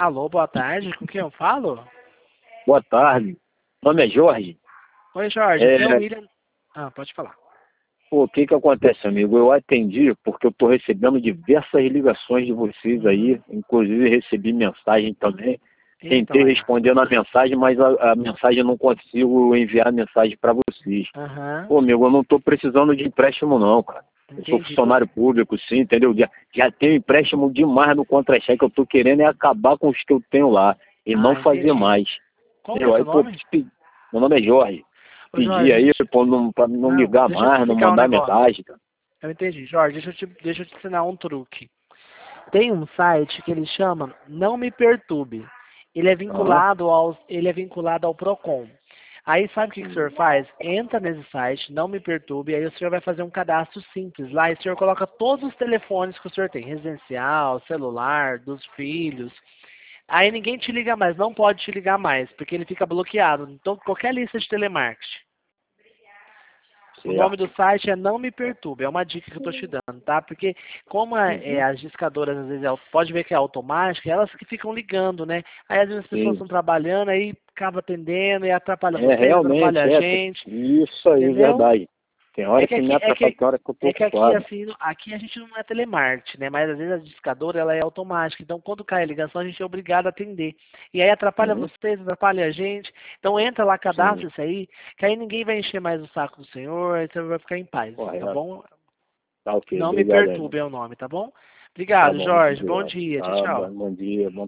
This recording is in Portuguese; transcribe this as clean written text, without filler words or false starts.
Alô, boa tarde, com quem eu falo? Boa tarde. Meu nome é Jorge. Oi, Jorge, aqui é o William. Ah, pode falar. O que que acontece, amigo? Eu atendi porque eu estou recebendo diversas ligações de vocês aí, inclusive recebi mensagem também. Então, Tentei respondendo a mensagem, mas a mensagem eu não consigo enviar a mensagem para vocês. Aham, Pô, amigo, eu não estou precisando de empréstimo não, cara. Eu sou entendi. funcionário público, sim, entendeu? Já tenho empréstimo demais no contra-cheque. Eu estou querendo é acabar com os que eu tenho lá e não fazer Entendi. mais. Qual que é Entendeu? seu Aí, pô, nome? meu nome é Jorge. Ô, Pedi Jorge, aí pra não Não, ligar deixa eu te mais, não explicar um mandar negócio. mensagem, cara. Eu entendi. Jorge, deixa eu te ensinar um truque. Tem um site que ele chama Não Me Perturbe. Aham. Ele é vinculado ao Procon. Aí sabe o que o senhor faz? Entra nesse site, Não Me Perturbe, aí o senhor vai fazer um cadastro simples lá e o senhor coloca todos os telefones que o senhor tem, residencial, celular, dos filhos. Aí ninguém te liga mais, não pode te ligar mais, porque ele fica bloqueado. Então, qualquer lista de telemarketing. O nome do Certo. site é Não Me Perturbe, é uma dica que eu estou te dando, tá? Porque como Uhum. as discadoras às vezes pode ver que é automática, elas que ficam ligando, né? Aí às vezes as pessoas Sim. estão trabalhando, aí acaba atendendo e atrapalha É, vocês, atrapalha realmente, a é. gente, Isso aí, entendeu? verdade. Tem hora que me atrapalha, tem hora que eu tô É que aqui, ocupado. assim, aqui a gente não é telemarketing, né? Mas às vezes a discadora, ela é automática. Então, quando cai a ligação, a gente é obrigado a atender. E aí atrapalha Uhum. vocês, atrapalha a gente. Então, entra lá, Sim, cadastra isso aí, que aí ninguém vai encher mais o saco do senhor, aí você vai ficar em paz, tá correto. bom? Tá ok, Não me obrigado aí, perturbe mano. é o nome, tá bom? Tá Obrigado, bom, muito Jorge. Bom obrigado. dia. Tchau, Tá, tchau. bom dia, bom